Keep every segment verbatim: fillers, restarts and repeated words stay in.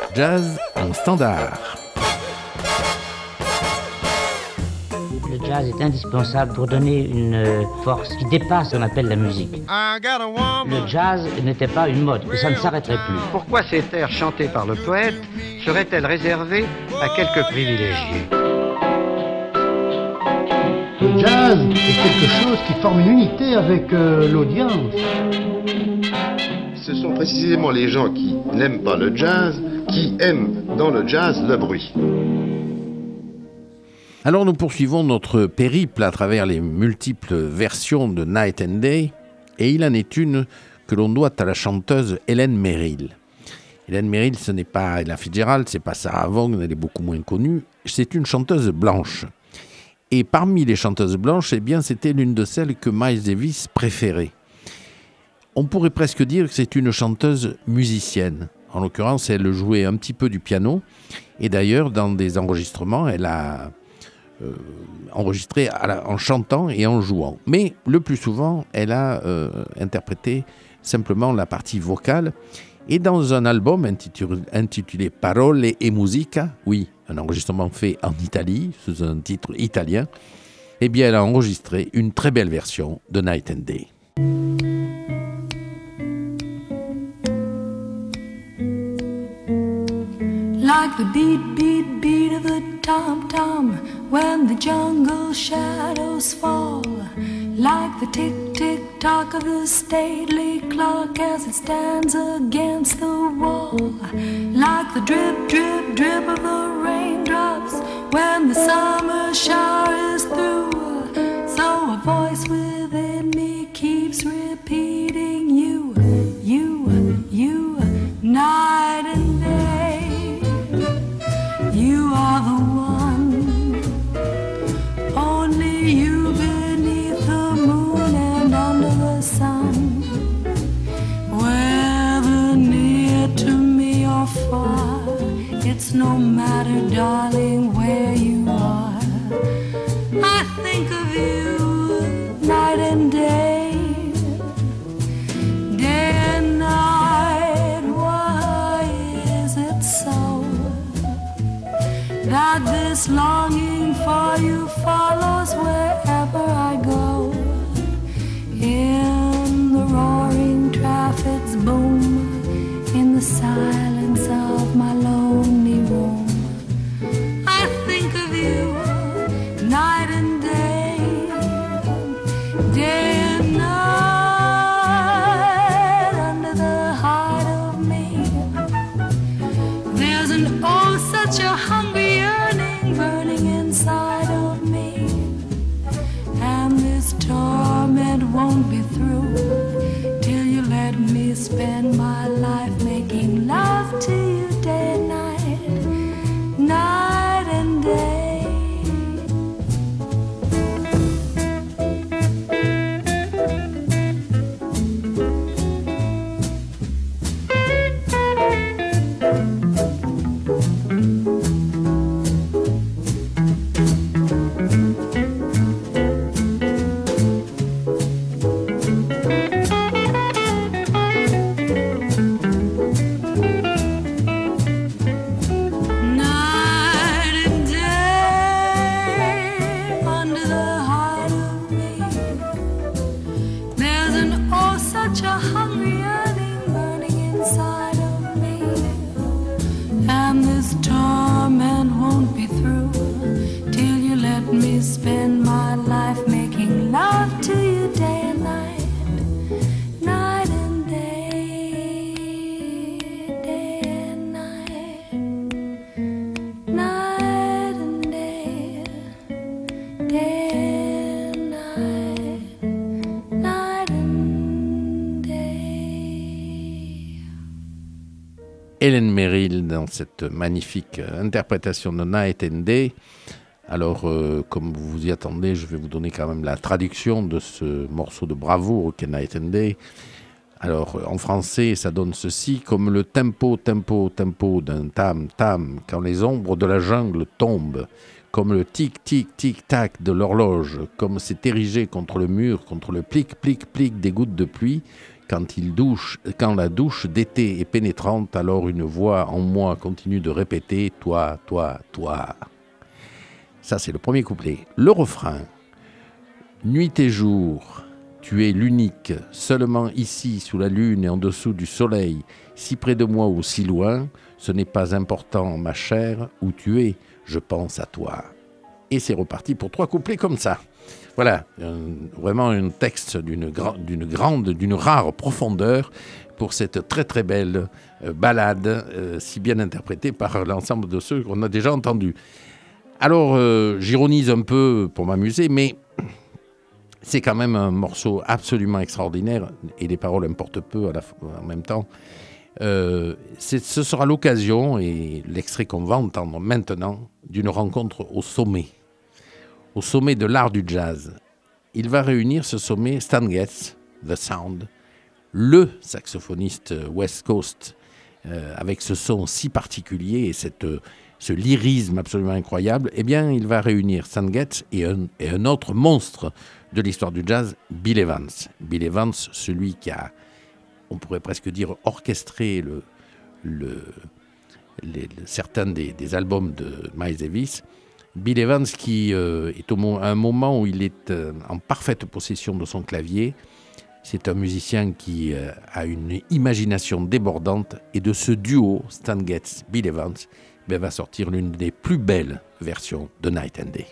Jazz en standard. Le jazz est indispensable pour donner une force qui dépasse ce qu'on appelle la musique. Le jazz n'était pas une mode, et ça ne s'arrêterait plus. Pourquoi ces airs chantés par le poète seraient-elles réservées à quelques privilégiés ? Le jazz est quelque chose qui forme une unité avec euh, l'audience. Ce sont précisément les gens qui n'aiment pas le jazz qui aiment dans le jazz le bruit. Alors nous poursuivons notre périple à travers les multiples versions de Night and Day, et il en est une que l'on doit à la chanteuse Helen Merrill. Helen Merrill, ce n'est pas Ella Fitzgerald, c'est pas Sarah Vaughan, elle est beaucoup moins connue, c'est une chanteuse blanche. Et parmi les chanteuses blanches, eh bien, c'était l'une de celles que Miles Davis préférait. On pourrait presque dire que c'est une chanteuse musicienne. En l'occurrence, elle jouait un petit peu du piano, et d'ailleurs, dans des enregistrements, elle a Euh, enregistré à la, en chantant et en jouant. Mais le plus souvent, elle a euh, interprété simplement la partie vocale. Et dans un album intitulé, intitulé Parole e Musica, oui, un enregistrement fait en Italie, sous un titre italien, eh bien, elle a enregistré une très belle version de Night and Day. Like the beat, beat, beat of a tom-tom when the jungle shadows fall. Like the tick-tick-tock of the stately clock as it stands against the wall. Like the drip, drip, drip of the raindrops when the summer shower is through. So a voice within me keeps repeating you, you, you, night and day. You are the one, only you beneath the moon and under the sun. Whether near to me or far, it's no matter, darling, where you are. I think of you night and day, day and night. Why is it so that this longing for you follows wherever I go? In the roaring traffic's boom, in the silence of my lonely room, I think of you night and day, day and night. Under the heart of me, there's an oh such a hungry yearning burning inside of me, and this torment won't be through till you let me spend my life making love to you day and night, night and day. Helen Merrill dans cette magnifique interprétation de Night and Day. Alors, euh, comme vous vous y attendez, je vais vous donner quand même la traduction de ce morceau de bravoure qu'est Night and Day. Alors, en français, ça donne ceci: comme le tempo, tempo, tempo d'un tam-tam, quand les ombres de la jungle tombent, comme le tic-tic, tic-tac de l'horloge, comme c'est érigé contre le mur, contre le plic, plic, plic des gouttes de pluie, Quand, il douche, quand la douche d'été est pénétrante, alors une voix en moi continue de répéter « Toi, toi, toi ». Ça, c'est le premier couplet. Le refrain. Nuit et jour, tu es l'unique, seulement ici, sous la lune et en dessous du soleil, si près de moi ou si loin, ce n'est pas important, ma chère, où tu es, je pense à toi. Et c'est reparti pour trois couplets comme ça. Voilà, un, vraiment un texte d'une, gra- d'une grande, d'une rare profondeur pour cette très très belle euh, ballade, euh, si bien interprétée par l'ensemble de ceux qu'on a déjà entendus. Alors, euh, j'ironise un peu pour m'amuser, mais c'est quand même un morceau absolument extraordinaire, et les paroles importent peu à la, en même temps. Euh, c'est, ce sera l'occasion, et l'extrait qu'on va entendre maintenant, d'une rencontre au sommet. Au sommet de l'art du jazz. Il va réunir ce sommet Stan Getz, The Sound, le saxophoniste West Coast, euh, avec ce son si particulier et cette, ce lyrisme absolument incroyable. Eh bien, il va réunir Stan Getz et un, et un autre monstre de l'histoire du jazz, Bill Evans. Bill Evans, celui qui a, on pourrait presque dire, orchestré le, le, les, certains des, des albums de Miles Davis. Bill Evans qui euh, est au, à un moment où il est euh, en parfaite possession de son clavier. C'est un musicien qui euh, a une imagination débordante, et de ce duo, Stan Getz, Bill Evans, ben, va sortir l'une des plus belles versions de Night and Day.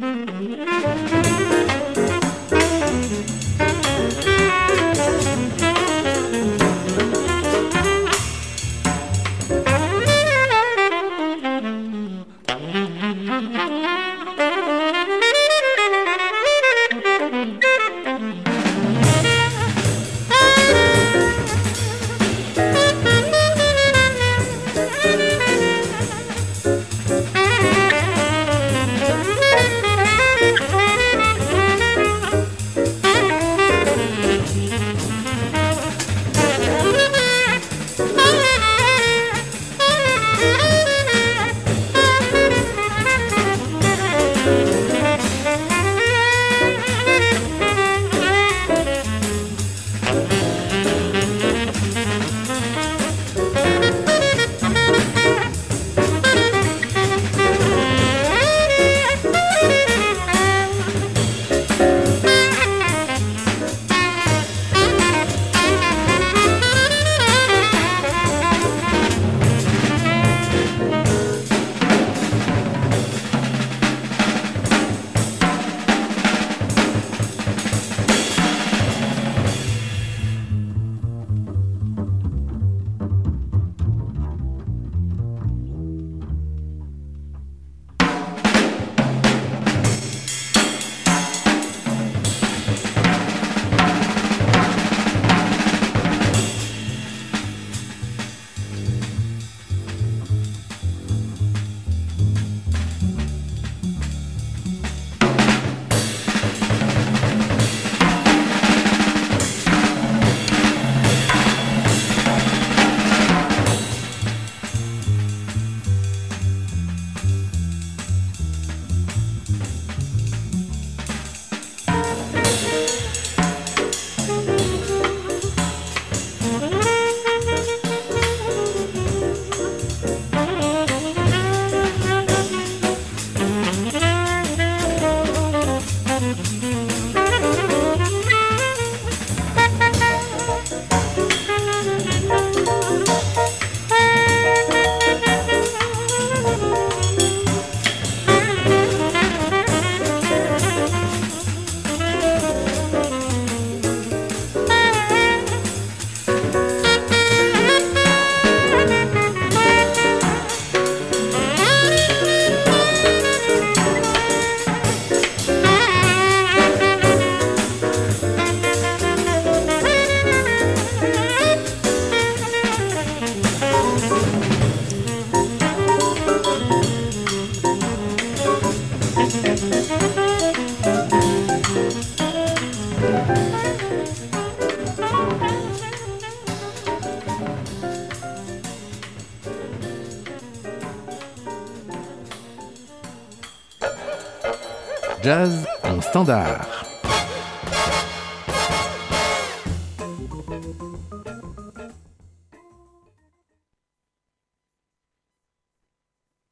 Jazz en standard.